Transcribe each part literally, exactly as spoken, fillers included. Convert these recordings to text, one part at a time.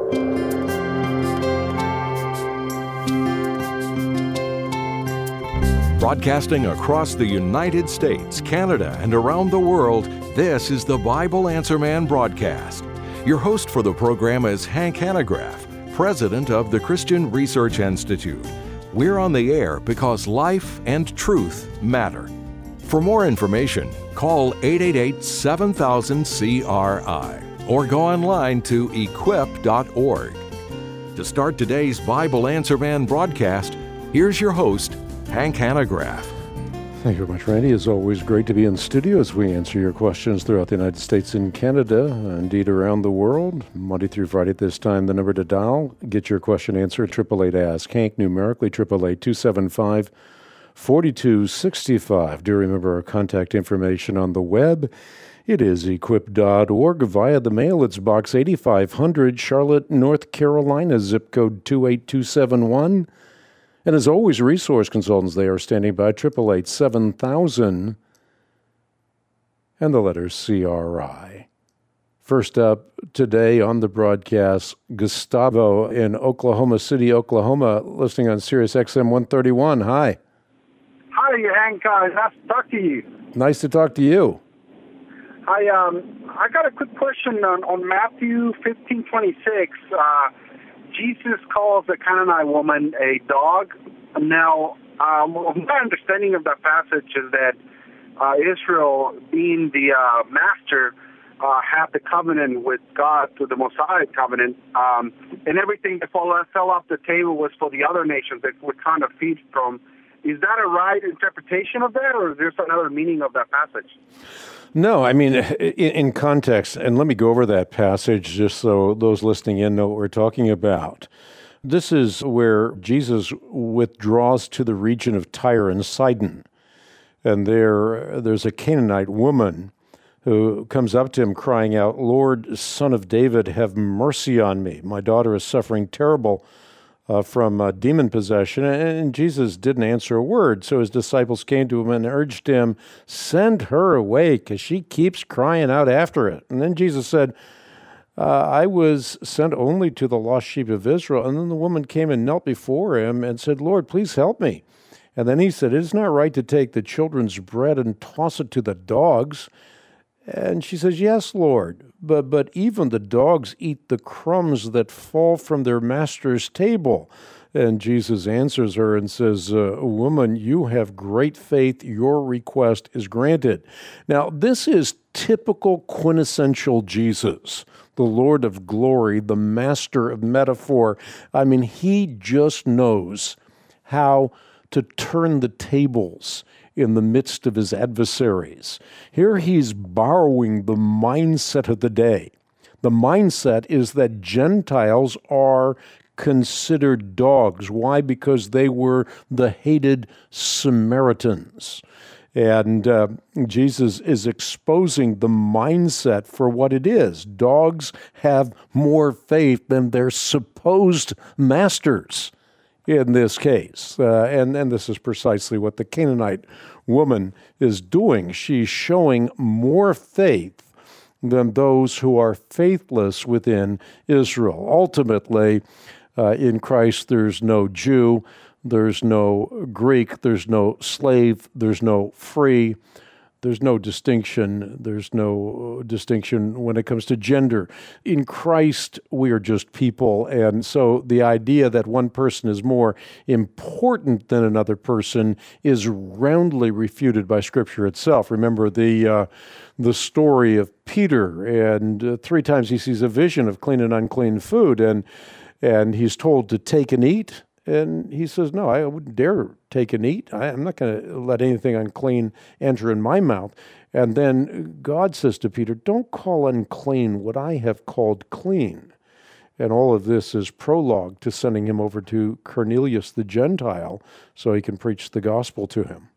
Broadcasting across the United States, Canada, and around the world, this is the Bible Answer Man broadcast. Your host for the program is Hank Hanegraaff, president of the Christian Research Institute. We're on the air because life and truth matter. For more information, call eight eight eight, seven thousand, C R I or go online to equip dot org. To start today's Bible Answer Man broadcast, here's your host, Hank Hanegraaff. Thank you very much, Randy. It's always great to be in studio as we answer your questions throughout the United States and Canada, indeed around the world. Monday through Friday at this time, the number to dial, get your question answered, eight eight eight, ask Hank, numerically, eight eight eight, two seven five, four two six five. Do remember our contact information on the web. It is equip dot org. Via the mail, it's Box eighty-five hundred, Charlotte, North Carolina, zip code two eight two seven one. And as always, resource consultants, they are standing by, eight eight eight, seven thousand, and the letter C R I. First up today on the broadcast, Gustavo in Oklahoma City, Oklahoma, listening on Sirius X M one thirty-one. Hi. Hi, Hank. Uh, nice to talk to you. Nice to talk to you. I um I got a quick question on, on Matthew fifteen twenty-six. Uh, Jesus calls the Canaanite woman a dog. Now, um, my understanding of that passage is that uh, Israel, being the uh, master, uh, had the covenant with God through the Mosaic covenant, um, and everything that fell, fell off the table was for the other nations that would kind of feed from. Is that a right interpretation of that, or is there another meaning of that passage? No, I mean, in context, and let me go over that passage just so those listening in know what we're talking about. This is where Jesus withdraws to the region of Tyre and Sidon. And there, there's a Canaanite woman who comes up to him crying out, "Lord, Son of David, have mercy on me. My daughter is suffering terrible Uh, from uh, demon possession," and Jesus didn't answer a word. So his disciples came to him and urged him, "Send her away, because she keeps crying out after it." And then Jesus said, uh, "I was sent only to the lost sheep of Israel." And then the woman came and knelt before him and said, "Lord, please help me." And then he said, "It is not right to take the children's bread and toss it to the dogs." And she says, "Yes, Lord, but but even the dogs eat the crumbs that fall from their master's table." And Jesus answers her and says, uh, "Woman, you have great faith. Your request is granted." Now, this is typical quintessential Jesus, the Lord of glory, the master of metaphor. I mean, he just knows how to turn the tables in the midst of his adversaries. Here he's borrowing the mindset of the day. The mindset is that Gentiles are considered dogs. Why? Because they were the hated Samaritans. And uh, Jesus is exposing the mindset for what it is. Dogs have more faith than their supposed masters in this case. Uh, and, and this is precisely what the Canaanite woman is doing. She's showing more faith than those who are faithless within Israel. Ultimately, uh, in Christ, there's no Jew, there's no Greek, there's no slave, there's no free. There's no distinction. There's no distinction when it comes to gender. In Christ, we are just people. And so the idea that one person is more important than another person is roundly refuted by Scripture itself. Remember the uh, the story of Peter, and uh, three times he sees a vision of clean and unclean food, and and he's told to take and eat. And he says, "No, I wouldn't dare take and eat. I, I'm not going to let anything unclean enter in my mouth." And then God says to Peter, "Don't call unclean what I have called clean." And all of this is prologue to sending him over to Cornelius the Gentile so he can preach the gospel to him.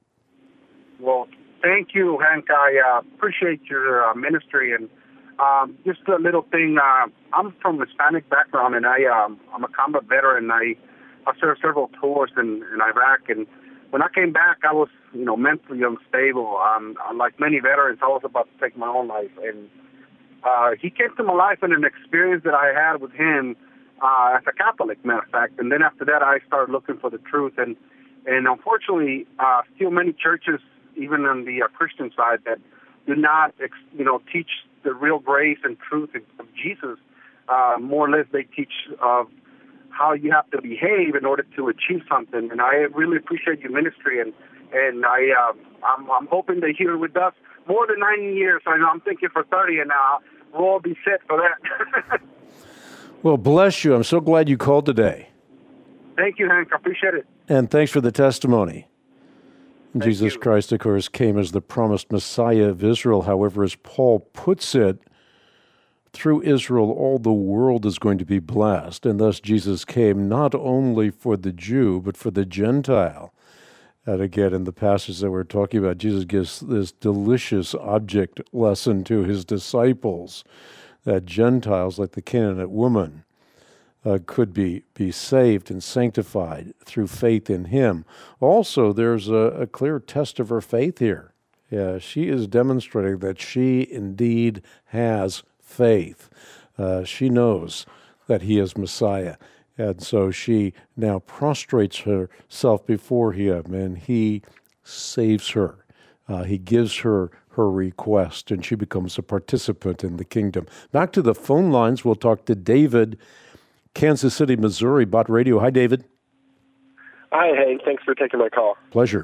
Well, thank you, Hank. I uh, appreciate your uh, ministry. And um, just a little thing, uh, I'm from Hispanic background, and I, um, I'm a combat veteran. I I served several tours in, in Iraq, and when I came back, I was, you know, mentally unstable. Um, like many veterans, I was about to take my own life, and uh, he came to my life, and an experience that I had with him uh, as a Catholic, matter of fact. And then after that, I started looking for the truth. And, and unfortunately, uh, still many churches, even on the uh, Christian side, that do not, you know, teach the real grace and truth of Jesus. Uh, more or less, they teach of how you have to behave in order to achieve something. And I really appreciate your ministry, and and I uh, I'm, I'm hoping that here with us more than ninety years. I know I'm thinking for thirty, and now we'll all be set for that. Well, bless you. I'm so glad you called today. Thank you, Hank. I appreciate it. And thanks for the testimony. Thank Jesus you. Christ, of course, came as the promised Messiah of Israel. However, as Paul puts it, through Israel, all the world is going to be blessed. And thus Jesus came not only for the Jew, but for the Gentile. And again, in the passage that we're talking about, Jesus gives this delicious object lesson to his disciples, that Gentiles, like the Canaanite woman, uh, could be, be saved and sanctified through faith in him. Also, there's a, a clear test of her faith here. Yeah, she is demonstrating that she indeed has faith. Uh, she knows that he is Messiah. And so she now prostrates herself before him, and he saves her. Uh, he gives her her request, and she becomes a participant in the kingdom. Back to the phone lines, we'll talk to David, Kansas City, Missouri, Bott Radio. Hi, David. Hi, Hank. Thanks for taking my call. Pleasure.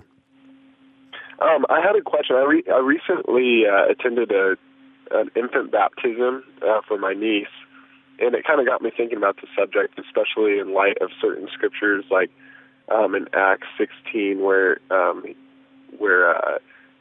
Um, I had a question. I, re- I recently uh, attended a an infant baptism uh, for my niece, and it kind of got me thinking about the subject, especially in light of certain scriptures, like um, in Acts sixteen, where um, where uh,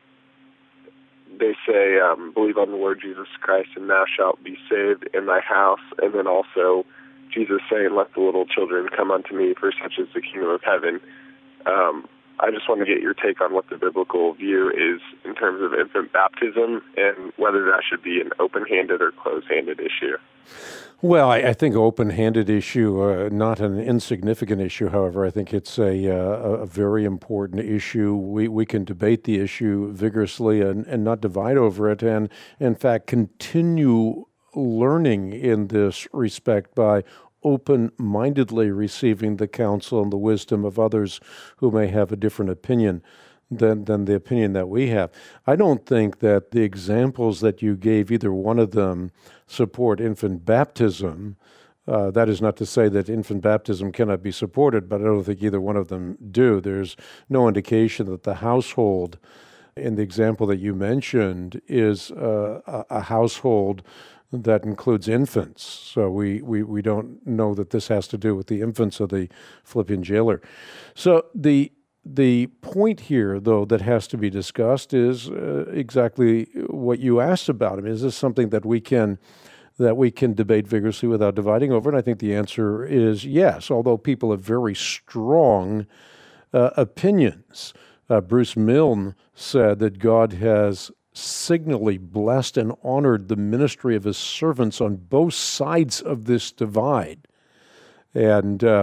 they say, um, "Believe on the Lord Jesus Christ, and thou shalt be saved in thy house." And then also Jesus saying, "Let the little children come unto me, for such is the kingdom of heaven." Um, I just want to get your take on what the biblical view is in terms of infant baptism and whether that should be an open-handed or closed-handed issue. Well, I, I think open-handed issue, uh, not an insignificant issue, however. I think it's a, uh, a very important issue. We we can debate the issue vigorously and, and not divide over it, and in fact continue learning in this respect by open-mindedly receiving the counsel and the wisdom of others who may have a different opinion than, than the opinion that we have. I don't think that the examples that you gave, either one of them, support infant baptism. Uh, that is not to say that infant baptism cannot be supported, but I don't think either one of them do. There's no indication that the household, in the example that you mentioned, is uh, a, a household that includes infants. So we, we, we don't know that this has to do with the infants of the Philippian jailer. So the the point here, though, that has to be discussed is uh, exactly what you asked about. I mean, is this something that we can that we can debate vigorously without dividing over? And I think the answer is yes, although people have very strong uh, opinions. Uh, Bruce Milne said that God has signally blessed and honored the ministry of his servants on both sides of this divide. And uh,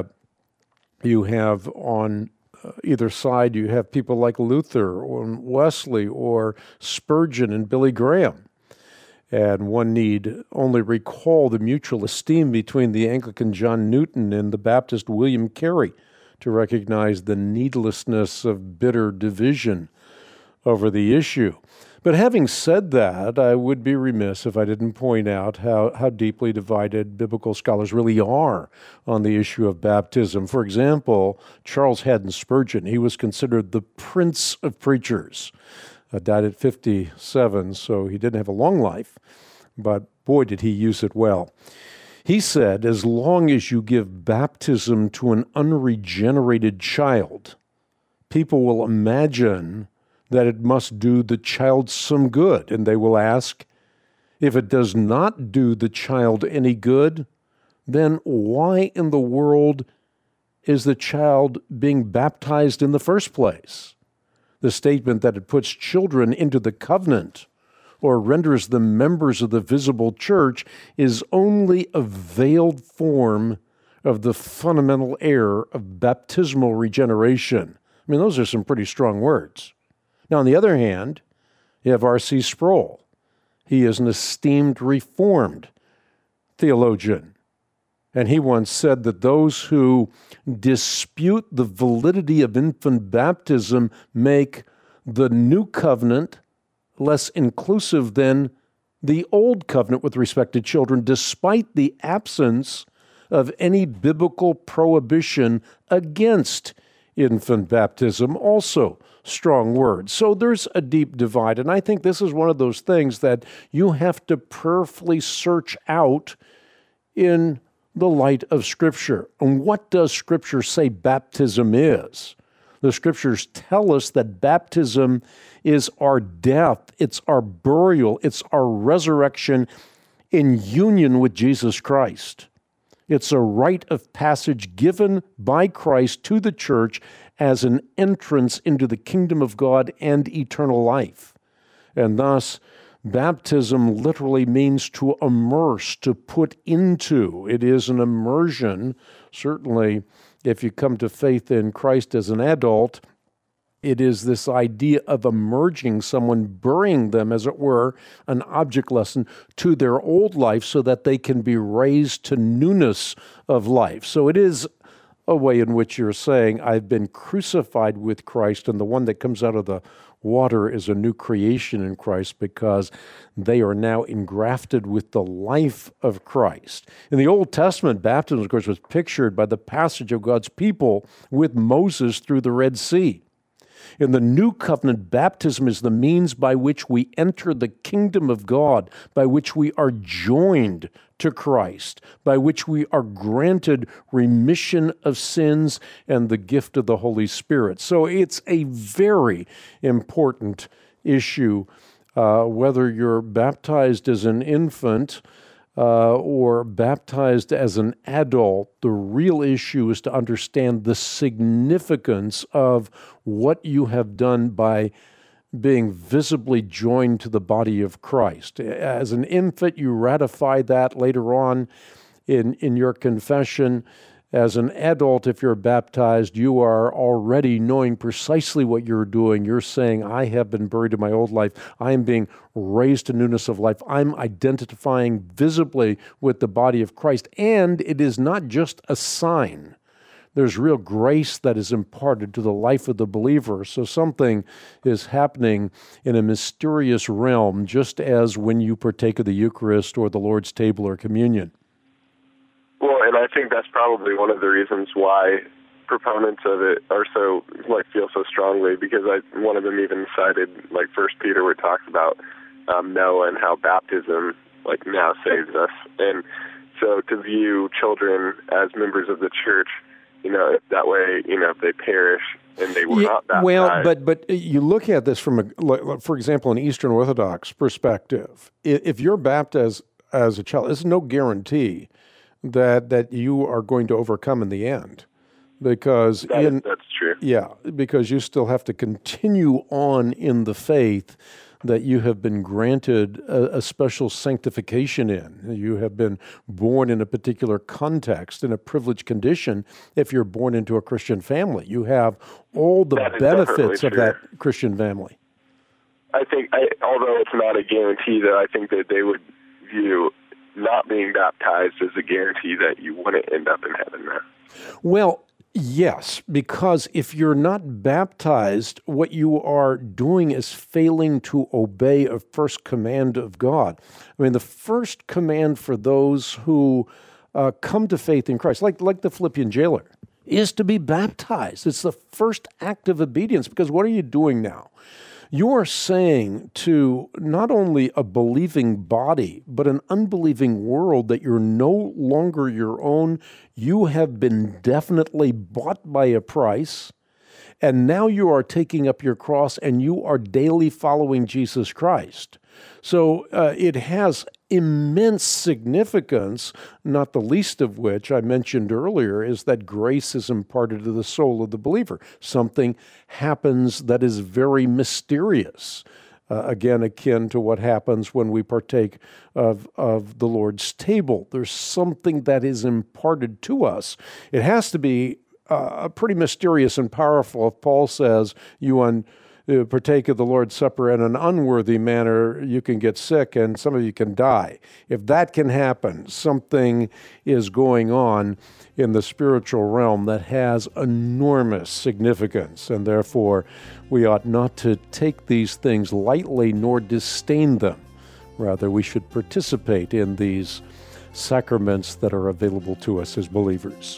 you have on uh, either side, you have people like Luther or Wesley or Spurgeon and Billy Graham. And one need only recall the mutual esteem between the Anglican John Newton and the Baptist William Carey to recognize the needlessness of bitter division over the issue. But having said that, I would be remiss if I didn't point out how, how deeply divided biblical scholars really are on the issue of baptism. For example, Charles Haddon Spurgeon, he was considered the prince of preachers, uh, died at fifty-seven, so he didn't have a long life, but boy, did he use it well. He said, as long as you give baptism to an unregenerated child, people will imagine that it must do the child some good. And they will ask, if it does not do the child any good, then why in the world is the child being baptized in the first place? The statement that it puts children into the covenant or renders them members of the visible church is only a veiled form of the fundamental error of baptismal regeneration. I mean, those are some pretty strong words. Now, on the other hand, you have R C Sproul. He is an esteemed Reformed theologian. And he once said that those who dispute the validity of infant baptism make the new covenant less inclusive than the old covenant with respect to children, despite the absence of any biblical prohibition against infant baptism. Also, strong words. So there's a deep divide, and I think this is one of those things that you have to prayerfully search out in the light of Scripture. And what does Scripture say baptism is? The Scriptures tell us that baptism is our death, it's our burial, it's our resurrection in union with Jesus Christ. It's a rite of passage given by Christ to the church as an entrance into the kingdom of God and eternal life. And thus, baptism literally means to immerse, to put into. It is an immersion. Certainly, if you come to faith in Christ as an adult, it is this idea of emerging someone, burying them, as it were, an object lesson to their old life so that they can be raised to newness of life. So it is a way in which you're saying, I've been crucified with Christ, and the one that comes out of the water is a new creation in Christ because they are now engrafted with the life of Christ. In the Old Testament, baptism, of course, was pictured by the passage of God's people with Moses through the Red Sea. In the New Covenant, baptism is the means by which we enter the kingdom of God, by which we are joined to Christ, by which we are granted remission of sins and the gift of the Holy Spirit. So it's a very important issue, uh, whether you're baptized as an infant Uh, or baptized as an adult. The real issue is to understand the significance of what you have done by being visibly joined to the body of Christ. As an infant, you ratify that later on in, in your confession. As an adult, if you're baptized, you are already knowing precisely what you're doing. You're saying, I have been buried in my old life. I am being raised to newness of life. I'm identifying visibly with the body of Christ. And it is not just a sign. There's real grace that is imparted to the life of the believer. So something is happening in a mysterious realm, just as when you partake of the Eucharist or the Lord's table or communion. Well, and I think that's probably one of the reasons why proponents of it are so, like, feel so strongly, because I, one of them even cited, like, First Peter, where it talks about um, Noah and how baptism, like, now saves us. And so to view children as members of the church, you know, that way, you know, if they perish and they were yeah, not baptized. Well, but but you look at this from, a, for example, an Eastern Orthodox perspective. If you're baptized as a child, it's no guarantee that that you are going to overcome in the end, because that in is, that's true. Yeah, because you still have to continue on in the faith that you have been granted a, a special sanctification in. You have been born in a particular context, in a privileged condition. If you're born into a Christian family, you have all the benefits of that Christian family. I think, I, although it's not a guarantee, though, I think that they would view not being baptized as a guarantee that you wouldn't end up in heaven there. Well, yes, because if you're not baptized, what you are doing is failing to obey a first command of God. I mean, the first command for those who uh, come to faith in Christ, like, like the Philippian jailer, is to be baptized. It's the first act of obedience, because what are you doing now? You are saying to not only a believing body, but an unbelieving world that you're no longer your own. You have been definitely bought by a price, and now you are taking up your cross and you are daily following Jesus Christ. So uh, it has immense significance, not the least of which I mentioned earlier is that grace is imparted to the soul of the believer. Something happens that is very mysterious, uh, again, akin to what happens when we partake of, of the Lord's table. There's something that is imparted to us. It has to be uh, pretty mysterious and powerful if Paul says, you un uh, partake of the Lord's Supper in an unworthy manner, you can get sick and some of you can die. If that can happen, something is going on in the spiritual realm that has enormous significance, and therefore we ought not to take these things lightly nor disdain them. Rather, we should participate in these sacraments that are available to us as believers.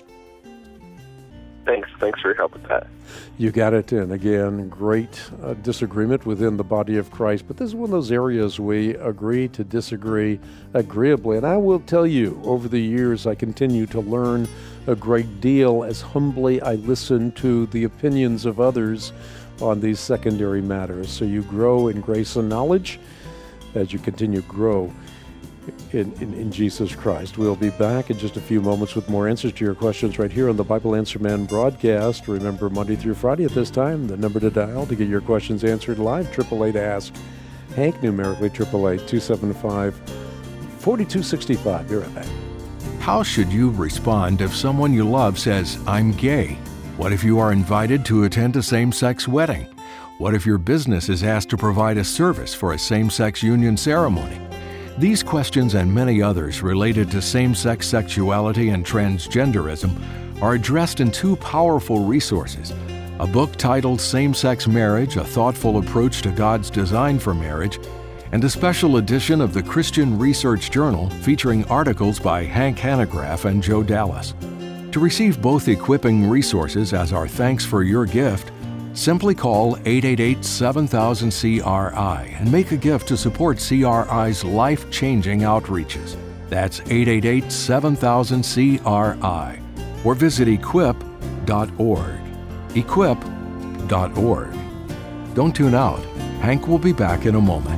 Thanks. Thanks for your help with that. You got it. And again, great uh, disagreement within the body of Christ. But this is one of those areas we agree to disagree agreeably. And I will tell you, over the years, I continue to learn a great deal as humbly I listen to the opinions of others on these secondary matters. So you grow in grace and knowledge as you continue to grow In, in, in Jesus Christ. We'll be back in just a few moments with more answers to your questions right here on the Bible Answer Man broadcast. Remember, Monday through Friday at this time, the number to dial to get your questions answered live, eight eight eight ask Hank, numerically eight eight eight, two seven five, four two six five. Be right back. How should you respond if someone you love says, "I'm gay"? What if you are invited to attend a same-sex wedding? What if your business is asked to provide a service for a same-sex union ceremony? These questions and many others related to same-sex sexuality and transgenderism are addressed in two powerful resources: a book titled Same-Sex Marriage, A Thoughtful Approach to God's Design for Marriage, and a special edition of the Christian Research Journal featuring articles by Hank Hanegraaff and Joe Dallas. To receive both equipping resources as our thanks for your gift, simply call eight eight eight, seven thousand, C R I and make a gift to support C R I's life-changing outreaches. That's eight eight eight, seven thousand, C R I. Or visit equip dot org. equip dot org. Don't tune out. Hank will be back in a moment.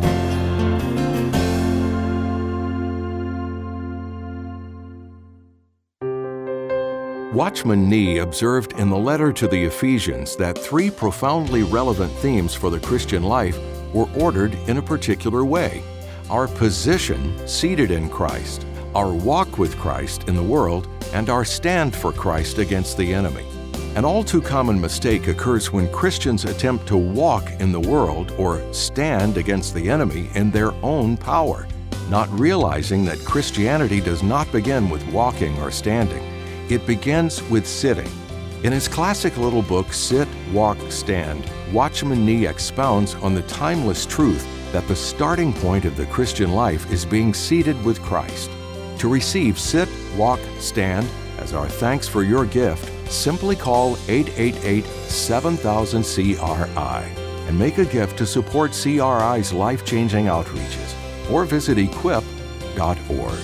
Watchman Nee observed in the letter to the Ephesians that three profoundly relevant themes for the Christian life were ordered in a particular way: our position seated in Christ, our walk with Christ in the world, and our stand for Christ against the enemy. An all too common mistake occurs when Christians attempt to walk in the world or stand against the enemy in their own power, not realizing that Christianity does not begin with walking or standing. It begins with sitting. In his classic little book, Sit, Walk, Stand, Watchman Nee expounds on the timeless truth that the starting point of the Christian life is being seated with Christ. To receive Sit, Walk, Stand as our thanks for your gift, simply call eight eight eight, seven thousand, C R I and make a gift to support C R I's life-changing outreaches, or visit equip dot org.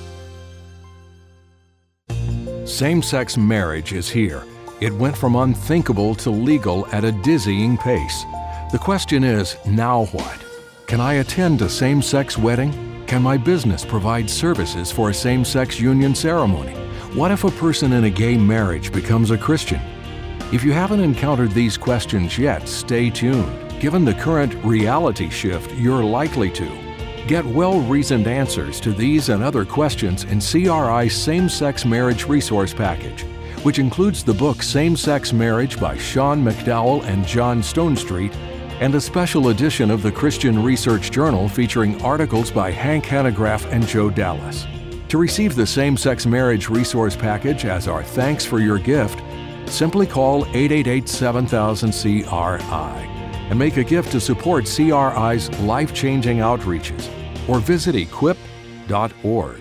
Same-sex marriage is here. It went from unthinkable to legal at a dizzying pace. The question is, now what? Can I attend a same-sex wedding? Can my business provide services for a same-sex union ceremony? What if a person in a gay marriage becomes a Christian? If you haven't encountered these questions yet, stay tuned. Given the current reality shift, you're likely to. Get well-reasoned answers to these and other questions in C R I's Same-Sex Marriage Resource Package, which includes the book Same-Sex Marriage by Sean McDowell and John Stonestreet, and a special edition of the Christian Research Journal featuring articles by Hank Hanegraaff and Joe Dallas. To receive the Same-Sex Marriage Resource Package as our thanks for your gift, simply call eight eight eight, seven thousand, C R I and make a gift to support C R I's life-changing outreaches, or visit equip dot org.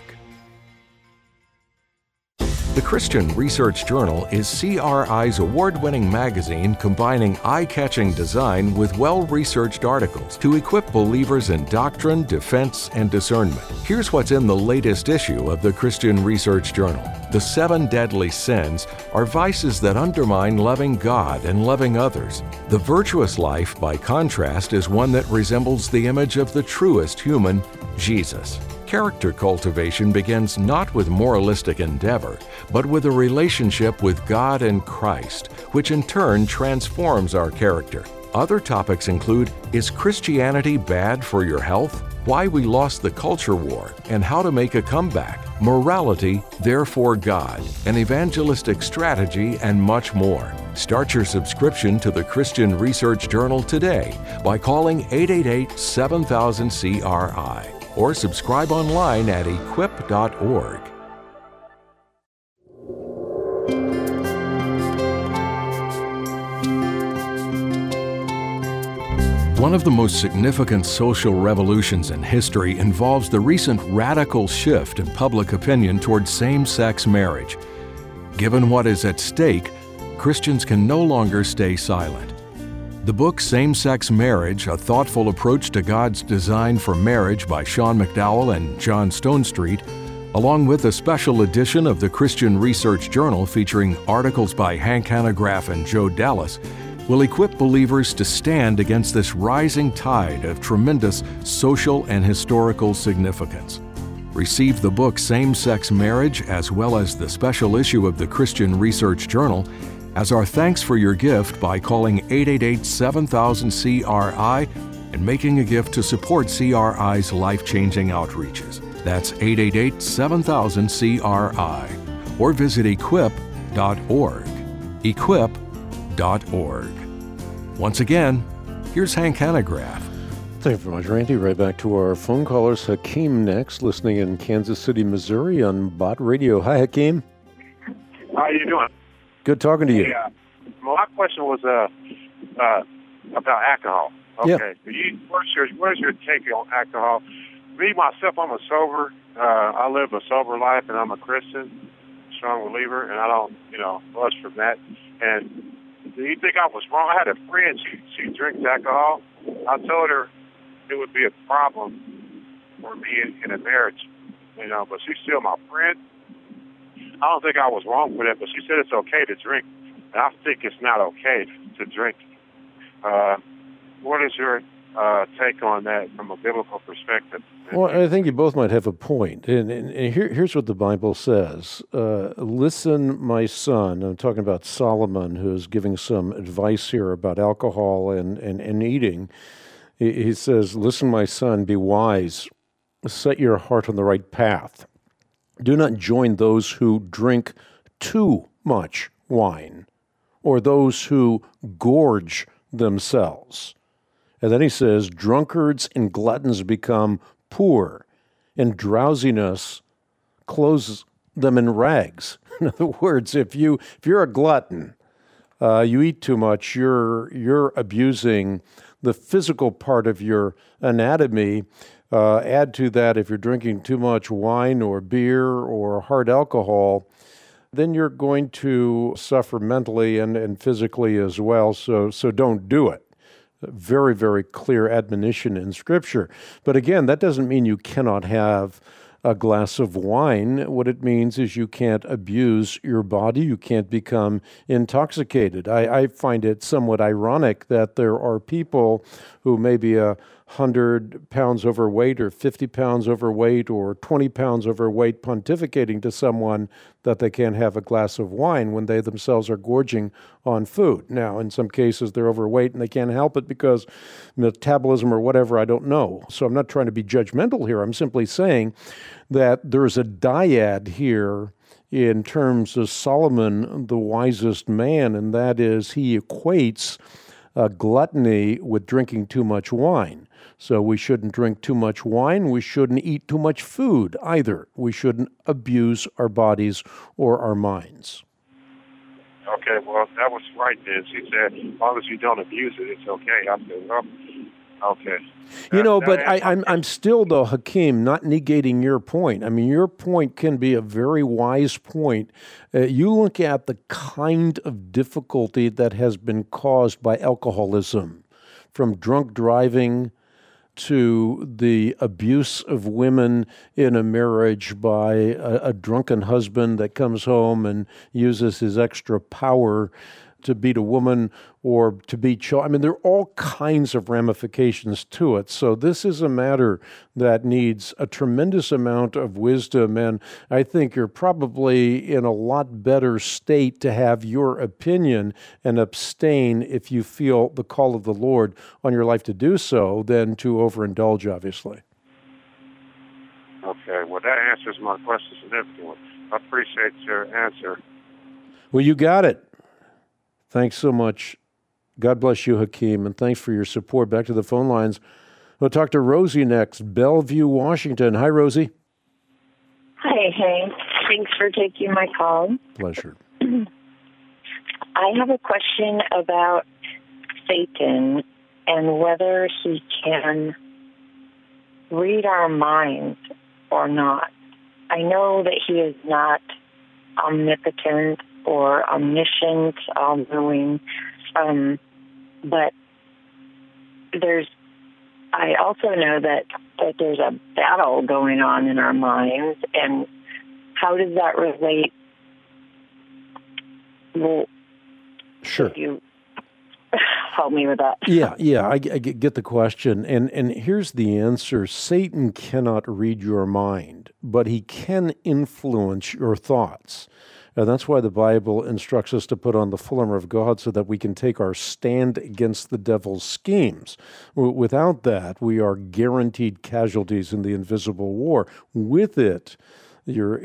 The Christian Research Journal is C R I's award-winning magazine combining eye-catching design with well-researched articles to equip believers in doctrine, defense, and discernment. Here's what's in the latest issue of the Christian Research Journal. The seven deadly sins are vices that undermine loving God and loving others. The virtuous life, by contrast, is one that resembles the image of the truest human, Jesus. Character cultivation begins not with moralistic endeavor, but with a relationship with God and Christ, which in turn transforms our character. Other topics include, is Christianity bad for your health? why we lost the culture war and how to make a comeback, morality, therefore God, an evangelistic strategy, and much more. Start your subscription to the Christian Research Journal today by calling eight eight eight, seven thousand, C R I or subscribe online at equip dot org. One of the most significant social revolutions in history involves the recent radical shift in public opinion towards same-sex marriage. Given what is at stake, Christians can no longer stay silent. The book Same-Sex Marriage, A Thoughtful Approach to God's Design for Marriage by Sean McDowell and John Stonestreet, along with a special edition of the Christian Research Journal featuring articles by Hank Hanegraaff and Joe Dallas, will equip believers to stand against this rising tide of tremendous social and historical significance. Receive the book Same-Sex Marriage as well as the special issue of the Christian Research Journal as our thanks for your gift by calling eight eight eight, seven thousand, C R I and making a gift to support C R I's life-changing outreaches. That's eight eight eight, seven thousand, C R I or visit equip dot org. equip dot org. Once again, here's Hank Hanegraaff. Thank you very much, Randy. Right back to our phone callers. Hakeem next, listening in Kansas City, Missouri on Bott Radio. Hi, Hakeem. How are you doing? Good talking to you. Yeah. Well, my question was uh, uh, about alcohol. Okay. Yeah. You, where's your Where's your take on alcohol? Me, myself, I'm a sober. Uh, I live a sober life, and I'm a Christian, strong believer, and I don't, you know, budge from that. And do you think I was wrong? I had a friend, she, she drinks alcohol. I told her it would be a problem for me in, in a marriage, you know, but she's still my friend. I don't think I was wrong for that, but she said it's okay to drink. And I think it's not okay to drink. Uh, what is your uh, take on that from a biblical perspective? Well, I think you both might have a point. And, and, and here, here's what the Bible says. Uh, Listen, my son. I'm talking about Solomon, who's giving some advice here about alcohol and, and, and eating. He, he says, listen, my son, be wise. Set your heart on the right path. Do not join those who drink too much wine or those who gorge themselves. And then he says, drunkards and gluttons become poor, and drowsiness clothes them in rags. In other words, if you if you're a glutton, uh, you eat too much, you're you're abusing the physical part of your anatomy. Uh, add to that, if you're drinking too much wine or beer or hard alcohol, then you're going to suffer mentally and, and physically as well. So so don't do it. Very, very clear admonition in Scripture. But again, that doesn't mean you cannot have a glass of wine. What it means is you can't abuse your body. You can't become intoxicated. I, I find it somewhat ironic that there are people who may be a hundred pounds overweight or fifty pounds overweight or twenty pounds overweight pontificating to someone that they can't have a glass of wine when they themselves are gorging on food. Now, in some cases, they're overweight and they can't help it because metabolism or whatever, I don't know. So I'm not trying to be judgmental here. I'm simply saying that there's a dyad here in terms of Solomon, the wisest man, and that is he equates uh, gluttony with drinking too much wine. So we shouldn't drink too much wine. We shouldn't eat too much food either. We shouldn't abuse our bodies or our minds. Okay, well, that was right then. She said, as long as you don't abuse it, it's okay. I said, well, okay. You know, That- but that I, answers I'm my I'm still, though, Hakeem, not negating your point. I mean, your point can be a very wise point. Uh, you look at the kind of difficulty that has been caused by alcoholism, from drunk driving to the abuse of women in a marriage by a, a drunken husband that comes home and uses his extra power to beat a woman or to beat children. I mean, there are all kinds of ramifications to it. So this is a matter that needs a tremendous amount of wisdom, and I think you're probably in a lot better state to have your opinion and abstain if you feel the call of the Lord on your life to do so than to overindulge, obviously. Okay, well, that answers my question significantly. I appreciate your answer. Well, you got it. Thanks so much. God bless you, Hakeem, and thanks for your support. Back to the phone lines. We'll talk to Rosie next, Bellevue, Washington. Hi, Rosie. Hi, Hank. Thanks for taking my call. Pleasure. I have a question about Satan and whether he can read our minds or not. I know that he is not omnipotent or omniscient, all-knowing, um, but there's. I also know that, that there's a battle going on in our minds, and how does that relate? Well, sure. You help me with that. Yeah, yeah, I, I get the question, and and here's the answer. Satan cannot read your mind, but he can influence your thoughts. And that's why the Bible instructs us to put on the full armor of God so that we can take our stand against the devil's schemes. Without that, we are guaranteed casualties in the invisible war. With it, you're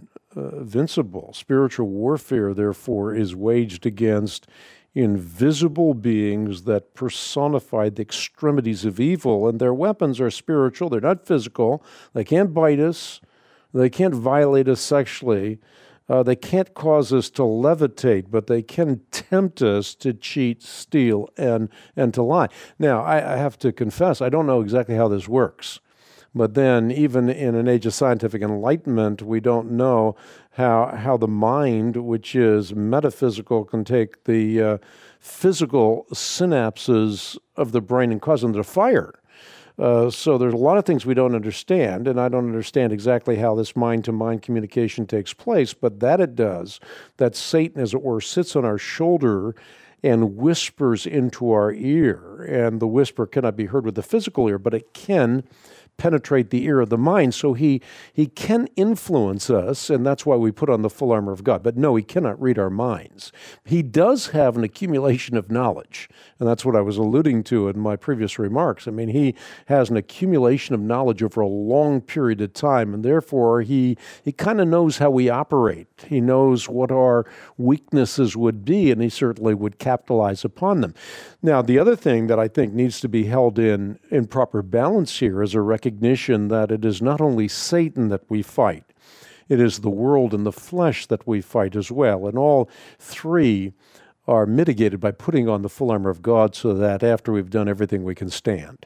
invincible. Spiritual warfare, therefore, is waged against invisible beings that personify the extremities of evil, and their weapons are spiritual. They're not physical. They can't bite us. They can't violate us sexually. Uh, they can't cause us to levitate, but they can tempt us to cheat, steal, and and to lie. Now, I, I have to confess, I don't know exactly how this works. But then, even in an age of scientific enlightenment, we don't know how how the mind, which is metaphysical, can take the uh, physical synapses of the brain and cause them to fire. Uh, so there's a lot of things we don't understand, and I don't understand exactly how this mind-to-mind communication takes place, but that it does, that Satan, as it were, sits on our shoulder and whispers into our ear, and the whisper cannot be heard with the physical ear, but it can penetrate the ear of the mind, so he he can influence us, and that's why we put on the full armor of God. But no, he cannot read our minds. He does have an accumulation of knowledge, and that's what I was alluding to in my previous remarks. I mean, he has an accumulation of knowledge over a long period of time, and therefore he he kind of knows how we operate. He knows what our weaknesses would be, and he certainly would capitalize upon them. Now, the other thing that I think needs to be held in, in proper balance here is a recognition that it is not only Satan that we fight, it is the world and the flesh that we fight as well. And all three are mitigated by putting on the full armor of God so that after we've done everything, we can stand.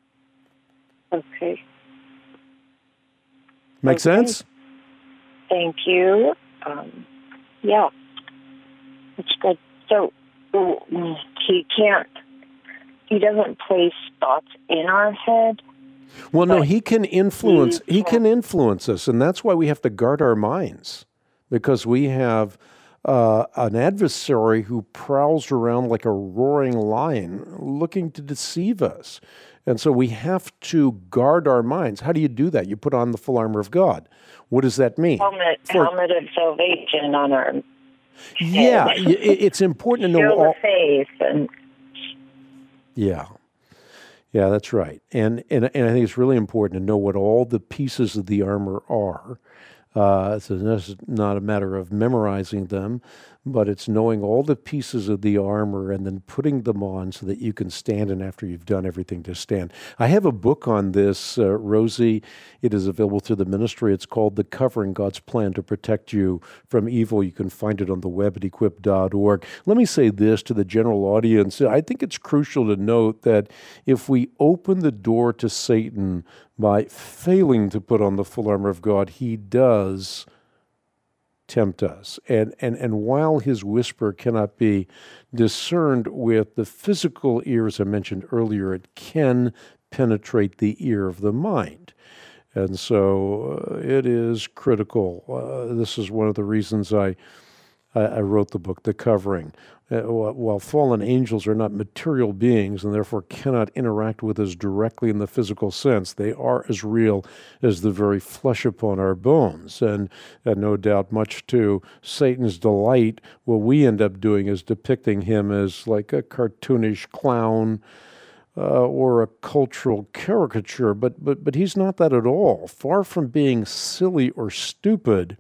Okay. Make okay. sense? Thank you. Um, yeah, it's good. So he can't, he doesn't place thoughts in our head. Well, no, he can influence, he can influence us, and that's why we have to guard our minds, because we have uh, an adversary who prowls around like a roaring lion looking to deceive us. And so we have to guard our minds. How do you do that? You put on the full armor of God. What does that mean? Helmet, For, helmet of salvation on our yeah, head. it's important to know Shield all. of faith and Yeah. Yeah, that's right. And, and and I think it's really important to know what all the pieces of the armor are. Uh, so it's not a matter of memorizing them, but it's knowing all the pieces of the armor and then putting them on so that you can stand, and after you've done everything, to stand. I have a book on this, uh, Rosie. It is available through the ministry. It's called The Covering, God's Plan to Protect You from Evil. You can find it on the web at equip dot org. Let me say this to the general audience. I think it's crucial to note that if we open the door to Satan by failing to put on the full armor of God, he does tempt us. And, and, and while his whisper cannot be discerned with the physical ear, as I mentioned earlier, it can penetrate the ear of the mind. And so uh, it is critical. Uh, this is one of the reasons I, I, I wrote the book, The Covering. Uh, while fallen angels are not material beings and therefore cannot interact with us directly in the physical sense, they are as real as the very flesh upon our bones. And, and no doubt, much to Satan's delight, what we end up doing is depicting him as like a cartoonish clown, uh, or a cultural caricature, but, but, but he's not that at all. Far from being silly or stupid,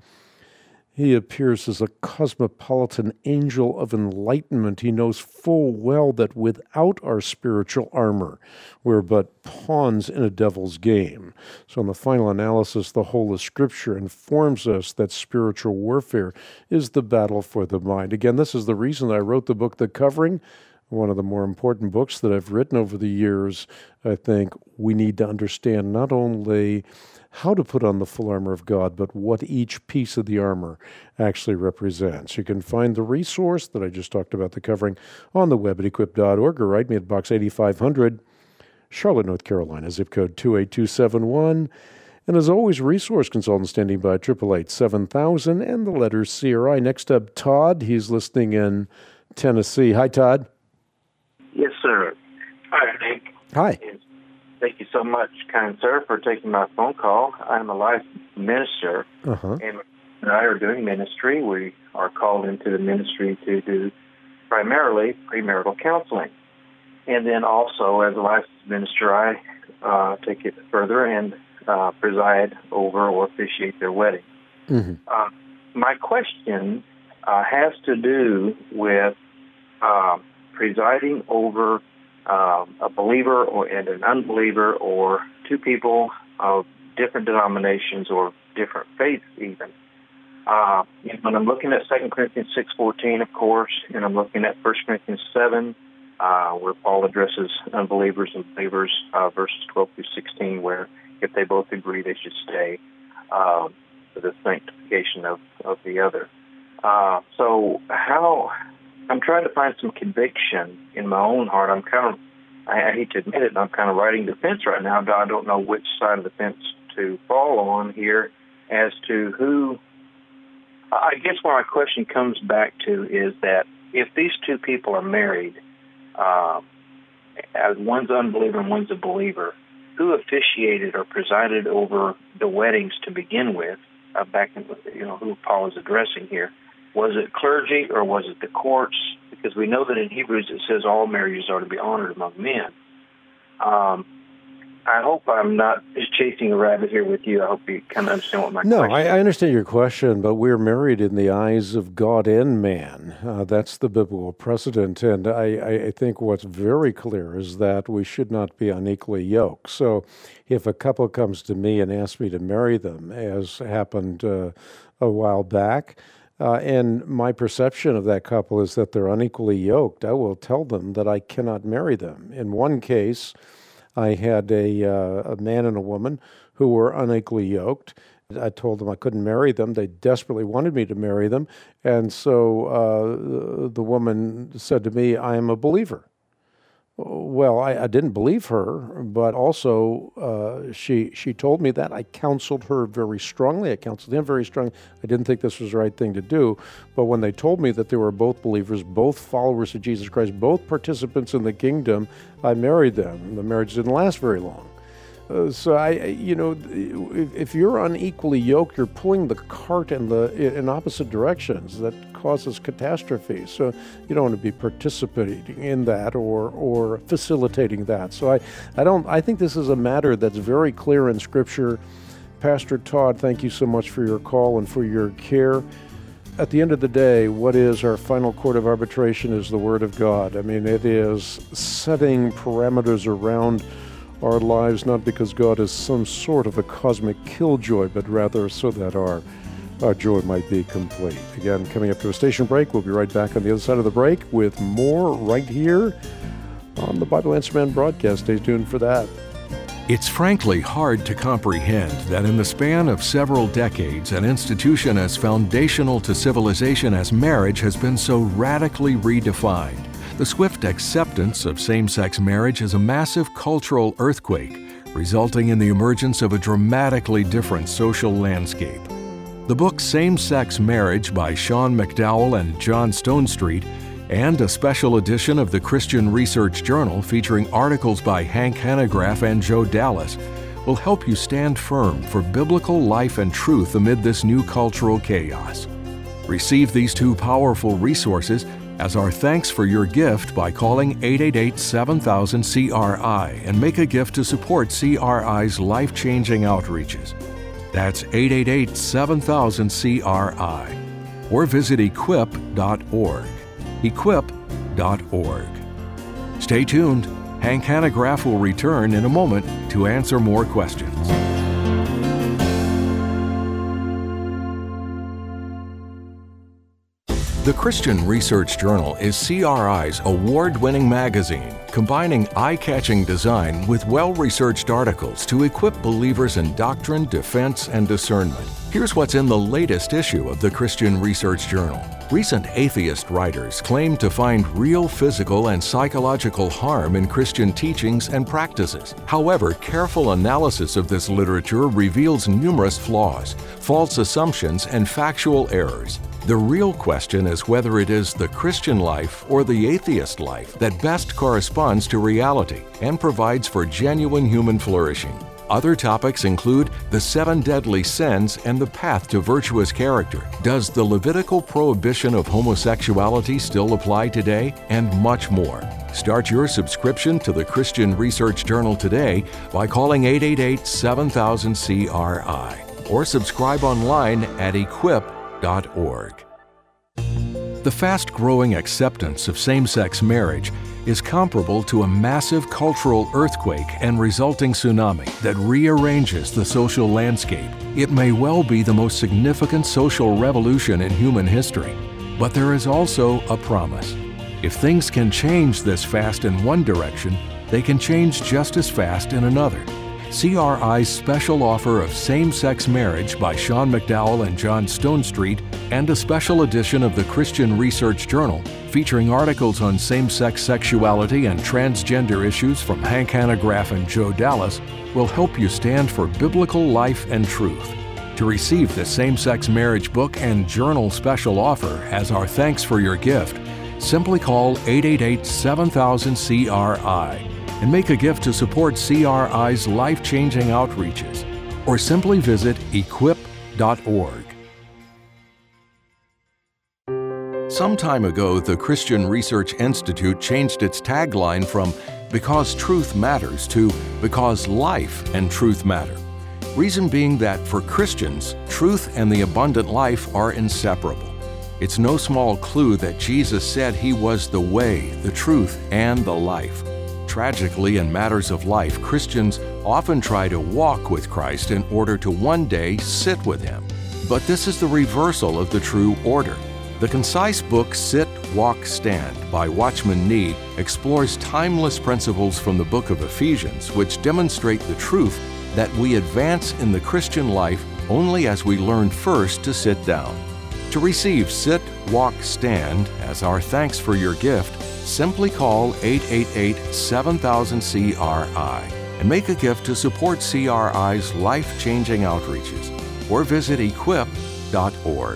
he appears as a cosmopolitan angel of enlightenment. He knows full well that without our spiritual armor, we're but pawns in a devil's game. So in the final analysis, the whole of Scripture informs us that spiritual warfare is the battle for the mind. Again, this is the reason I wrote the book, The Covering, one of the more important books that I've written over the years. I think we need to understand not only how to put on the full armor of God, but what each piece of the armor actually represents. You can find the resource that I just talked about, The Covering, on the web at equip dot org, or write me at Box eighty-five hundred, Charlotte, North Carolina, zip code two eight two seven one. And as always, resource consultant standing by, eight eight eight, seven thousand, and the letters C R I. Next up, Todd. He's listening in Tennessee. Hi, Todd. Yes, sir. Hi, Hank. Hi. Thank you so much, kind sir, for taking my phone call. I'm a licensed minister, uh-huh. and I are doing ministry. We are called into the ministry to do primarily premarital counseling. And then also, as a licensed minister, I uh, take it further and uh, preside over or officiate their wedding. Mm-hmm. Uh, my question uh, has to do with uh, presiding over Um, a believer or and an unbeliever, or two people of different denominations or different faiths even. Uh, when I'm looking at Second Corinthians six fourteen, of course, and I'm looking at First Corinthians seven, uh, where Paul addresses unbelievers and believers, uh, verses twelve through sixteen, where if they both agree, they should stay uh, for the sanctification of, of the other. Uh, so how... I'm trying to find some conviction in my own heart. I'm kind of, I, I hate to admit it, I'm kind of riding the fence right now. I don't know which side of the fence to fall on here as to who. I guess what my question comes back to is that if these two people are married, uh, as one's an unbeliever and one's a believer, who officiated or presided over the weddings to begin with, uh, back in, you know, who Paul is addressing here? Was it clergy or was it the courts? Because we know that in Hebrews it says all marriages are to be honored among men. Um, I hope I'm not just chasing a rabbit here with you. I hope you kind of understand what my no, question is. No, I, I understand your question, but we're married in the eyes of God and man. Uh, that's the biblical precedent. And I, I think what's very clear is that we should not be unequally yoked. So if a couple comes to me and asks me to marry them, as happened uh, a while back, Uh, and my perception of that couple is that they're unequally yoked, I will tell them that I cannot marry them. In one case, I had a, uh, a man and a woman who were unequally yoked. I told them I couldn't marry them. They desperately wanted me to marry them. And so uh, the woman said to me, I am a believer. Well, I, I didn't believe her, but also uh, she she told me that. I counseled her very strongly. I counseled him very strongly. I didn't think this was the right thing to do. But when they told me that they were both believers, both followers of Jesus Christ, both participants in the kingdom, I married them. The marriage didn't last very long. Uh, so I, you know, if, if you're unequally yoked, you're pulling the cart in the in opposite directions. That causes catastrophe. So you don't want to be participating in that or or facilitating that. So I, I don't. I think this is a matter that's very clear in Scripture. Pastor Todd, thank you so much for your call and for your care. At the end of the day, what is our final court of arbitration is the Word of God. I mean, it is setting parameters around our lives, not because God is some sort of a cosmic killjoy, but rather so that our, our joy might be complete. Again, coming up to a station break, we'll be right back on the other side of the break with more right here on the Bible Answer Man broadcast. Stay tuned for that. It's frankly hard to comprehend that in the span of several decades, an institution as foundational to civilization as marriage has been so radically redefined. The swift acceptance of same-sex marriage is a massive cultural earthquake, resulting in the emergence of a dramatically different social landscape. The book Same-Sex Marriage by Sean McDowell and John Stonestreet, and a special edition of the Christian Research Journal featuring articles by Hank Hanegraaff and Joe Dallas, will help you stand firm for biblical life and truth amid this new cultural chaos. Receive these two powerful resources as our thanks for your gift by calling eight eight eight, seven thousand, C R I and make a gift to support C R I's life-changing outreaches. That's eight eight eight, seven thousand, C R I. Or visit equip dot org. equip dot org. Stay tuned. Hank Hanegraaff will return in a moment to answer more questions. The Christian Research Journal is C R I's award-winning magazine, combining eye-catching design with well-researched articles to equip believers in doctrine, defense, and discernment. Here's what's in the latest issue of the Christian Research Journal. Recent atheist writers claim to find real physical and psychological harm in Christian teachings and practices. However, careful analysis of this literature reveals numerous flaws, false assumptions, and factual errors. The real question is whether it is the Christian life or the atheist life that best corresponds to reality and provides for genuine human flourishing. Other topics include the seven deadly sins and the path to virtuous character. Does the Levitical prohibition of homosexuality still apply today? And much more. Start your subscription to the Christian Research Journal today by calling eight eight eight, seven thousand, C R I or subscribe online at equip dot org. The fast-growing acceptance of same-sex marriage is comparable to a massive cultural earthquake and resulting tsunami that rearranges the social landscape. It may well be the most significant social revolution in human history, but there is also a promise. If things can change this fast in one direction, they can change just as fast in another. C R I's special offer of Same-Sex Marriage by Sean McDowell and John Stonestreet and a special edition of the Christian Research Journal featuring articles on same-sex sexuality and transgender issues from Hank Hanegraaff and Joe Dallas will help you stand for biblical life and truth. To receive the Same-Sex Marriage book and journal special offer as our thanks for your gift, simply call eight eight eight, seven thousand, C R I and make a gift to support C R I's life-changing outreaches, or simply visit equip dot org. Some time ago, the Christian Research Institute changed its tagline from "Because Truth Matters" to "Because Life and Truth Matter." Reason being that for Christians, truth and the abundant life are inseparable. It's no small clue that Jesus said He was the way, the truth, and the life. Tragically, in matters of life, Christians often try to walk with Christ in order to one day sit with Him. But this is the reversal of the true order. The concise book Sit, Walk, Stand by Watchman Nee explores timeless principles from the book of Ephesians, which demonstrate the truth that we advance in the Christian life only as we learn first to sit down. To receive Sit, Walk, Stand as our thanks for your gift, simply call eight eight eight, seven thousand, C R I and make a gift to support C R I's life-changing outreaches, or visit equip dot org.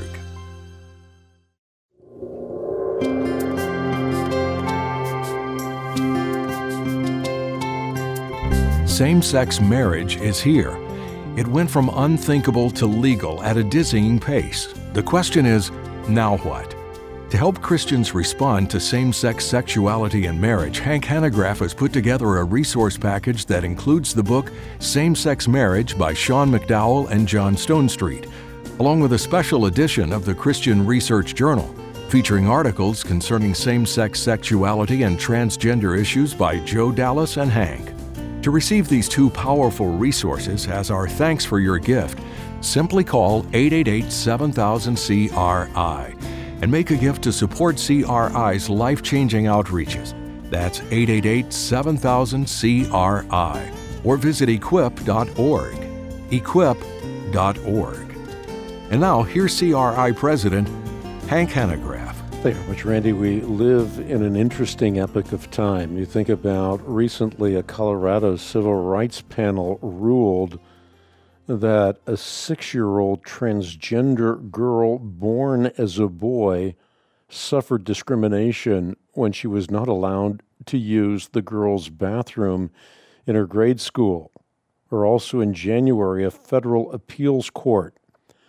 Same-sex marriage is here. It went from unthinkable to legal at a dizzying pace. The question is, now what? To help Christians respond to same-sex sexuality and marriage, Hank Hanegraaff has put together a resource package that includes the book Same-Sex Marriage by Sean McDowell and John Stonestreet, along with a special edition of the Christian Research Journal, featuring articles concerning same-sex sexuality and transgender issues by Joe Dallas and Hank. To receive these two powerful resources as our thanks for your gift, simply call eight eight eight, seven thousand, C R I and make a gift to support C R I's life-changing outreaches. That's eight eight eight, seven thousand, C R I or visit equip dot org. equip dot org. And now, here's C R I President Hank Hanegraaff. Thank you very much, Randy. We live in an interesting epoch of time. You think about recently a Colorado civil rights panel ruled that a six-year-old transgender girl born as a boy suffered discrimination when she was not allowed to use the girls' bathroom in her grade school. Or also in January, a federal appeals court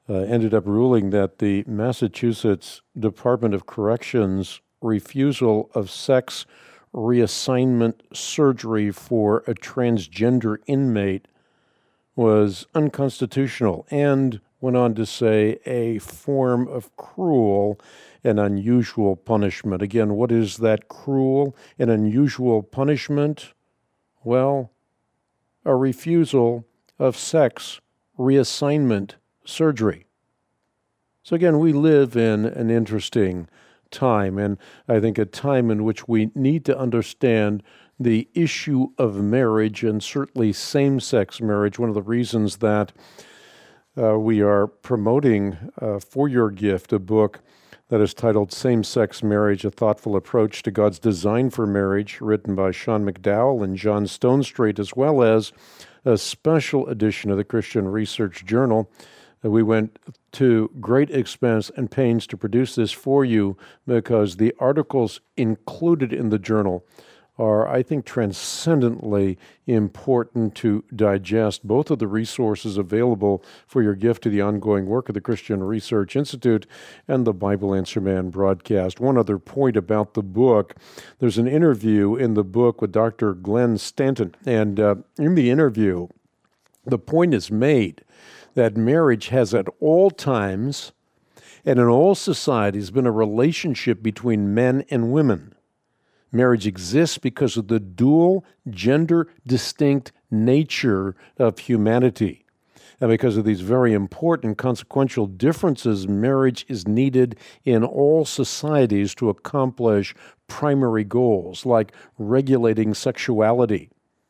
uh, ended up ruling that the Massachusetts Department of Corrections refusal of sex reassignment surgery for a transgender inmate was unconstitutional, and went on to say a form of cruel and unusual punishment. Again, what is that cruel and unusual punishment? Well, a refusal of sex reassignment surgery. So again, we live in an interesting time, and I think a time in which we need to understand the issue of marriage, and certainly same-sex marriage. One of the reasons that uh, we are promoting uh, for your gift a book that is titled Same-Sex Marriage, A Thoughtful Approach to God's Design for Marriage, written by Sean McDowell and John Stonestreet, as well as a special edition of the Christian Research Journal. Uh, we went to great expense and pains to produce this for you because the articles included in the journal are, I think, transcendently important to digest. Both of the resources available for your gift to the ongoing work of the Christian Research Institute and the Bible Answer Man broadcast. One other point about the book, there's an interview in the book with Doctor Glenn Stanton, and uh, in the interview, the point is made that marriage has at all times and in all societies been a relationship between men and women. Marriage exists because of the dual, gender-distinct nature of humanity. And because of these very important consequential differences, marriage is needed in all societies to accomplish primary goals like regulating sexuality,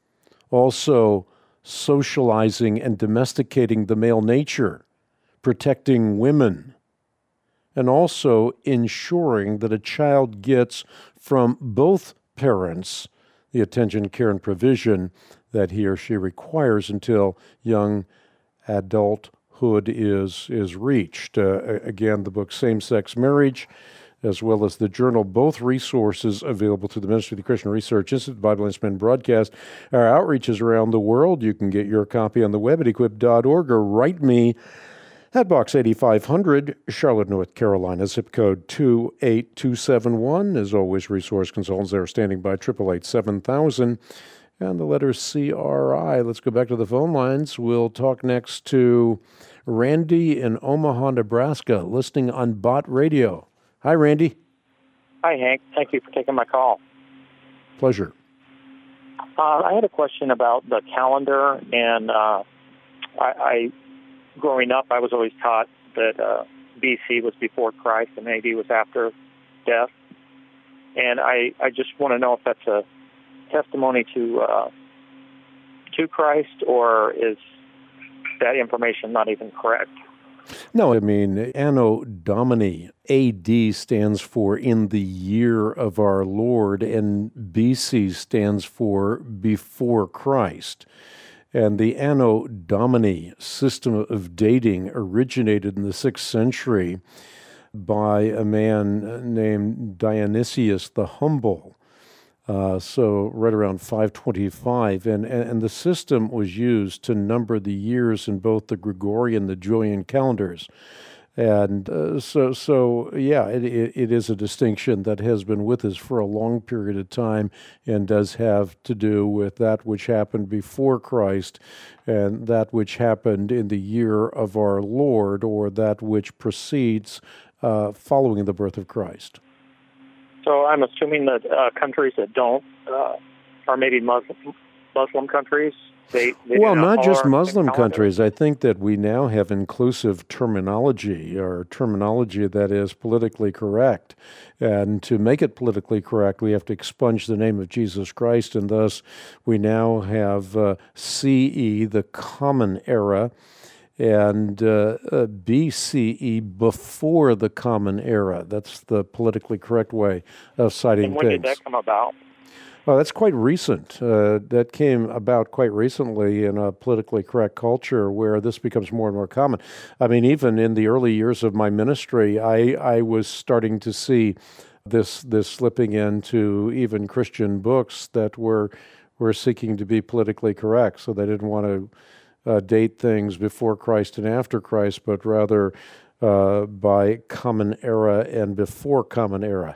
also socializing and domesticating the male nature, protecting women, and also ensuring that a child gets from both parents the attention, care, and provision that he or she requires until young adulthood is is reached. Uh, again, the book Same-Sex Marriage, as well as the journal, both resources available through the Ministry of the Christian Research Institute, Bible Answer Man broadcast. Our outreach is around the world. You can get your copy on the web at equip dot org or write me at Box eighty-five hundred, Charlotte, North Carolina, zip code two eight two seven one. As always, resource consultants there standing by, eight eight eight, seven thousand. And the letter C R I. Let's go back to the phone lines. We'll talk next to Randy in Omaha, Nebraska, listening on Bott Radio. Hi, Randy. Hi, Hank. Thank you for taking my call. Pleasure. Uh, I had a question about the calendar, and uh, I... I growing up, I was always taught that uh, B C was before Christ and A D was after death. And I, I just want to know if that's a testimony to uh, to Christ, or is that information not even correct? No, I mean, Anno Domini, A D stands for in the year of our Lord, and B C stands for before Christ. And the Anno Domini system of dating originated in the sixth century by a man named Dionysius the Humble, uh, so right around five twenty-five. And, and, and the system was used to number the years in both the Gregorian and the Julian calendars. And uh, so, so yeah, it, it, it is a distinction that has been with us for a long period of time and does have to do with that which happened before Christ and that which happened in the year of our Lord, or that which precedes uh, following the birth of Christ. So I'm assuming that uh, countries that don't uh, are maybe Muslim, Muslim countries. They, they well, not just our, Muslim countries. I think that we now have inclusive terminology, or terminology that is politically correct. And to make it politically correct, we have to expunge the name of Jesus Christ, and thus we now have uh, C E, the Common Era, and uh, uh, B C E, before the Common Era. That's the politically correct way of citing and when things. When did that come about? Well, that's quite recent. Uh, that came about quite recently in a politically correct culture where this becomes more and more common. I mean, even in the early years of my ministry, I, I was starting to see this this slipping into even Christian books that were were seeking to be politically correct. So they didn't want to uh, date things before Christ and after Christ, but rather uh, by common era and before common era.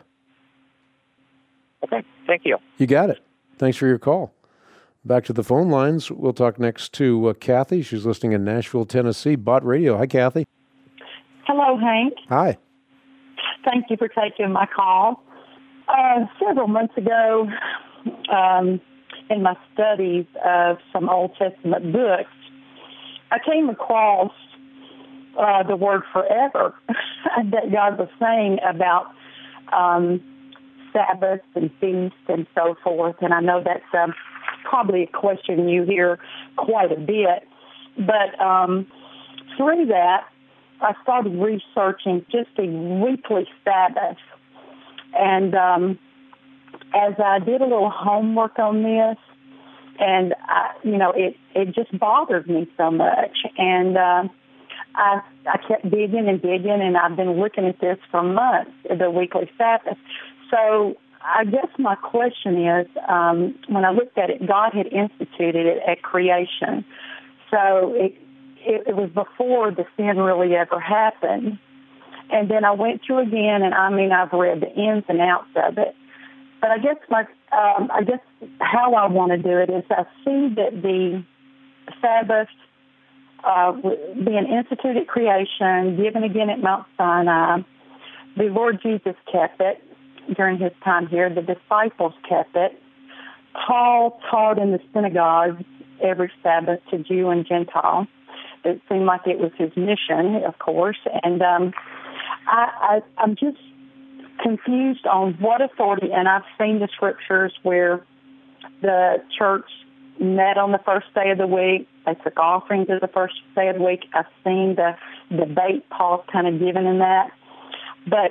Okay, thank you. You got it. Thanks for your call. Back to the phone lines. We'll talk next to uh, Kathy. She's listening in Nashville, Tennessee. Bott Radio. Hi, Kathy. Hello, Hank. Hi. Thank you for taking my call. Uh, several months ago, um, in my studies of some Old Testament books, I came across uh, the word forever that God was saying about um, Sabbaths and feasts and so forth. And I know that's um, probably a question you hear quite a bit. But um, through that, I started researching just a weekly Sabbath. And um, as I did a little homework on this, and, I, you know, it, it just bothered me so much. And uh, I, I kept digging and digging, and I've been looking at this for months, the weekly Sabbath. So I guess my question is, um, when I looked at it, God had instituted it at creation. So it, it, it was before the sin really ever happened. And then I went through again, and I mean, I've read the ins and outs of it. But I guess my, um, I guess how I want to do it is I see that the Sabbath uh, being instituted at creation, given again at Mount Sinai, the Lord Jesus kept it during his time here. The disciples kept it. Paul taught in the synagogues every Sabbath to Jew and Gentile. It seemed like it was his mission, of course. And um, I, I, I'm just confused on what authority, and I've seen the scriptures where the church met on the first day of the week. They took offerings of the first day of the week. I've seen the debate Paul's kind of given in that. But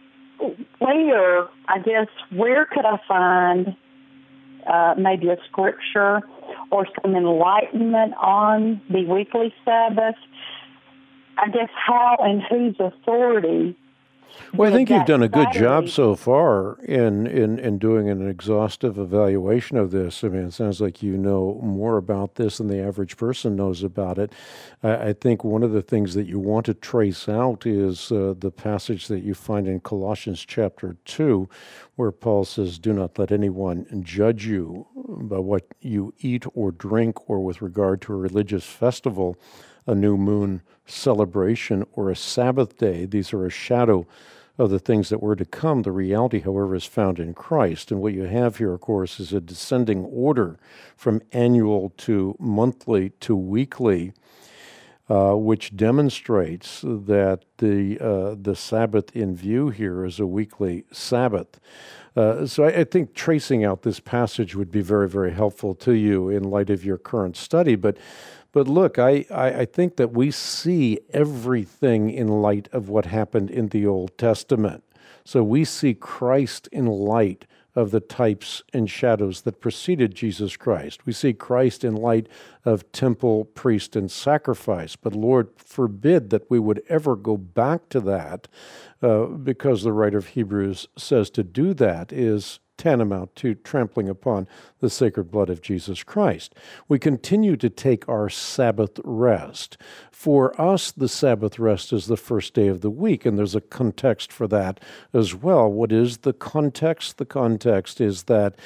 where, I guess, where could I find uh, maybe a scripture or some enlightenment on the weekly Sabbath? I guess how and whose authority? Well, I think you've done a good Saturday job so far in, in, in doing an exhaustive evaluation of this. I mean, it sounds like you know more about this than the average person knows about it. I, I think one of the things that you want to trace out is uh, the passage that you find in Colossians chapter two, where Paul says, "Do not let anyone judge you by what you eat or drink, or with regard to a religious festival, a new moon celebration, or a Sabbath day. These are a shadow of the things that were to come. The reality, however, is found in Christ." And what you have here, of course, is a descending order from annual to monthly to weekly, uh, which demonstrates that the uh, the Sabbath in view here is a weekly Sabbath. Uh, so I, I think tracing out this passage would be very, very helpful to you in light of your current study. But But look, I, I, I think that we see everything in light of what happened in the Old Testament. So we see Christ in light of the types and shadows that preceded Jesus Christ. We see Christ in light of temple, priest, and sacrifice. But Lord forbid that we would ever go back to that, uh, because the writer of Hebrews says to do that is tantamount to trampling upon the sacred blood of Jesus Christ. We continue to take our Sabbath rest. For us, the Sabbath rest is the first day of the week, and there's a context for that as well. What is the context? The context is that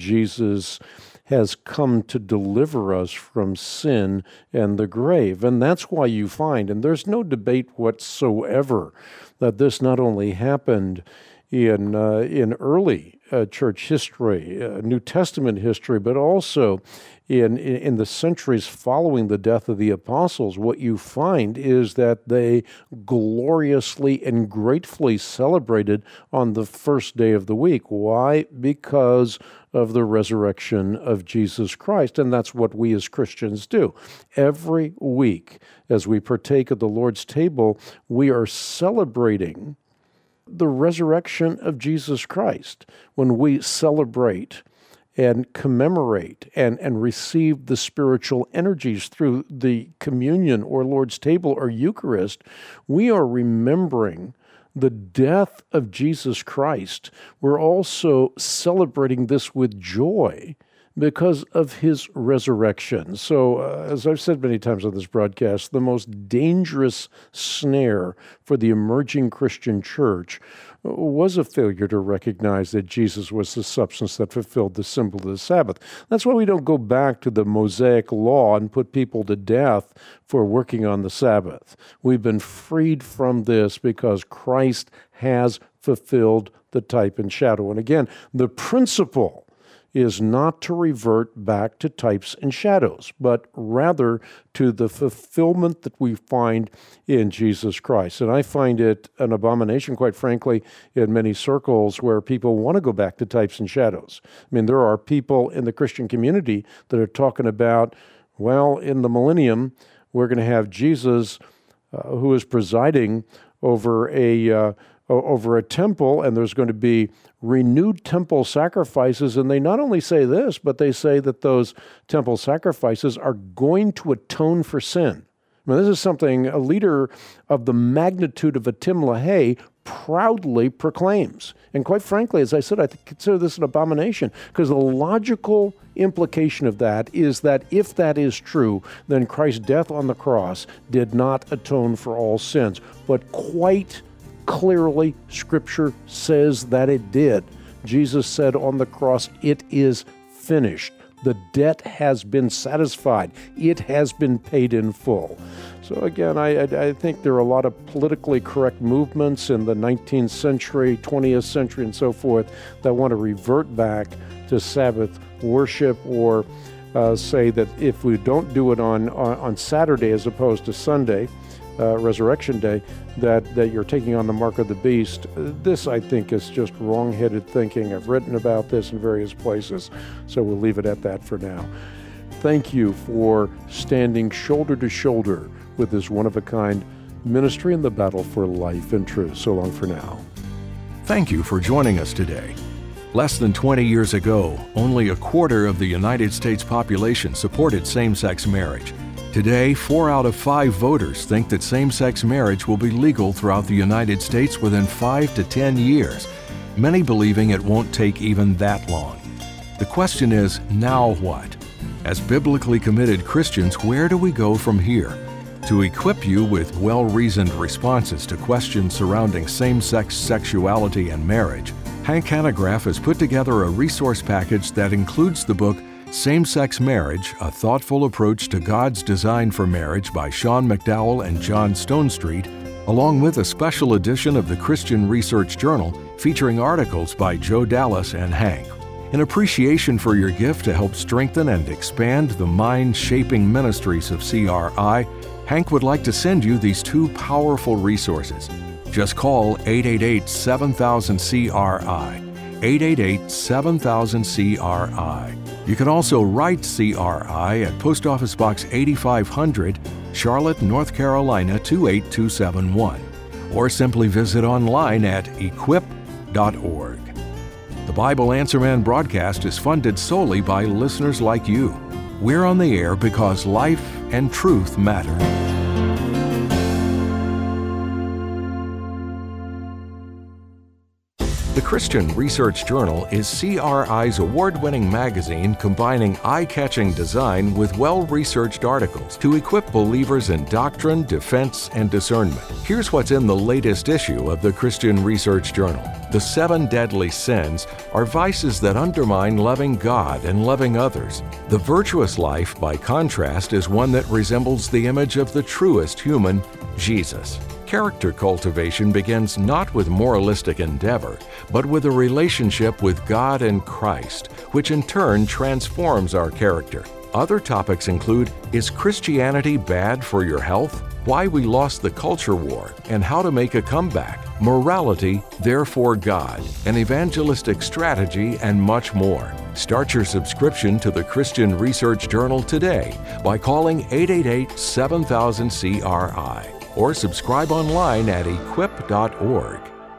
Jesus has come to deliver us from sin and the grave. And that's why you find, and there's no debate whatsoever, that this not only happened in uh, in early uh, church history, uh, New Testament history, but also in, in in the centuries following the death of the apostles. What you find is that they gloriously and gratefully celebrated on the first day of the week. Why? Because of the resurrection of Jesus Christ. And that's what we as Christians do. Every week, as we partake of the Lord's table, we are celebrating the resurrection of Jesus Christ. When we celebrate and commemorate and, and receive the spiritual energies through the communion or Lord's table or Eucharist, we are remembering the death of Jesus Christ. We're also celebrating this with joy because of his resurrection. So, uh, as I've said many times on this broadcast, the most dangerous snare for the emerging Christian church was a failure to recognize that Jesus was the substance that fulfilled the symbol of the Sabbath. That's why we don't go back to the Mosaic law and put people to death for working on the Sabbath. We've been freed from this because Christ has fulfilled the type and shadow. And again, the principle is not to revert back to types and shadows, but rather to the fulfillment that we find in Jesus Christ. And I find it an abomination, quite frankly, in many circles where people want to go back to types and shadows. I mean, there are people in the Christian community that are talking about, well, in the millennium, we're going to have Jesus uh, who is presiding over a uh, over a temple, and there's going to be renewed temple sacrifices. And they not only say this, but they say that those temple sacrifices are going to atone for sin. Now, this is something a leader of the magnitude of a Tim LaHaye proudly proclaims. And quite frankly, as I said, I consider this an abomination, because the logical implication of that is that if that is true, then Christ's death on the cross did not atone for all sins, but quite clearly, Scripture says that it did. Jesus said on the cross, "It is finished." The debt has been satisfied. It has been paid in full. So again, I, I, I think there are a lot of politically correct movements in the nineteenth century, twentieth century, and so forth that want to revert back to Sabbath worship, or uh, say that if we don't do it on, on, on Saturday as opposed to Sunday, Uh, Resurrection Day, that, that you're taking on the mark of the beast. This, I think, is just wrong-headed thinking. I've written about this in various places, so we'll leave it at that for now. Thank you for standing shoulder to shoulder with this one-of-a-kind ministry in the battle for life and truth. So long for now. Thank you for joining us today. Less than twenty years ago, only a quarter of the United States population supported same-sex marriage. Today, four out of five voters think that same-sex marriage will be legal throughout the United States within five to ten years, many believing it won't take even that long. The question is, now what? As biblically committed Christians, where do we go from here? To equip you with well-reasoned responses to questions surrounding same-sex sexuality and marriage, Hank Hanegraaff has put together a resource package that includes the book Same-Sex Marriage, A Thoughtful Approach to God's Design for Marriage by Sean McDowell and John Stonestreet, along with a special edition of the Christian Research Journal featuring articles by Joe Dallas and Hank. In appreciation for your gift to help strengthen and expand the mind-shaping ministries of C R I, Hank would like to send you these two powerful resources. Just call eight eight eight, seven thousand, C R I, eight eight eight, seven thousand, C R I. You can also write C R I at Post Office Box eighty-five hundred, Charlotte, North Carolina two eight two seven one, or simply visit online at equip dot org. The Bible Answer Man broadcast is funded solely by listeners like you. We're on the air because life and truth matter. The Christian Research Journal is C R I's award-winning magazine combining eye-catching design with well-researched articles to equip believers in doctrine, defense, and discernment. Here's what's in the latest issue of the Christian Research Journal. The seven deadly sins are vices that undermine loving God and loving others. The virtuous life, by contrast, is one that resembles the image of the truest human, Jesus. Character cultivation begins not with moralistic endeavor, but with a relationship with God and Christ, which in turn transforms our character. Other topics include, is Christianity bad for your health? Why we lost the culture war and how to make a comeback, morality, therefore God, an evangelistic strategy, and much more. Start your subscription to the Christian Research Journal today by calling eight eight eight, seven thousand, C R I. or subscribe online at equip dot org.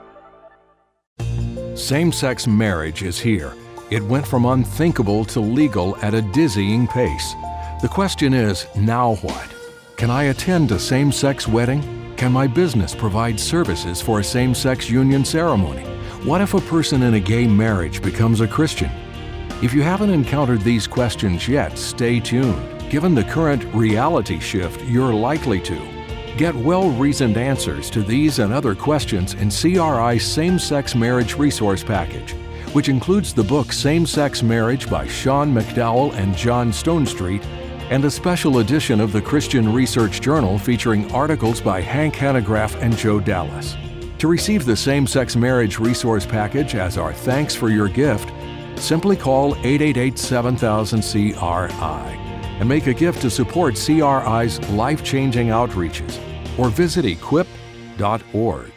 Same-sex marriage is here. It went from unthinkable to legal at a dizzying pace. The question is, now what? Can I attend a same-sex wedding? Can my business provide services for a same-sex union ceremony? What if a person in a gay marriage becomes a Christian? If you haven't encountered these questions yet, stay tuned. Given the current reality shift, you're likely to. Get well-reasoned answers to these and other questions in C R I's Same-Sex Marriage Resource Package, which includes the book Same-Sex Marriage by Sean McDowell and John Stonestreet, and a special edition of the Christian Research Journal featuring articles by Hank Hanegraaff and Joe Dallas. To receive the Same-Sex Marriage Resource Package as our thanks for your gift, simply call eight eight eight, seven thousand, C R I and make a gift to support C R I's life-changing outreaches, or visit equip dot org.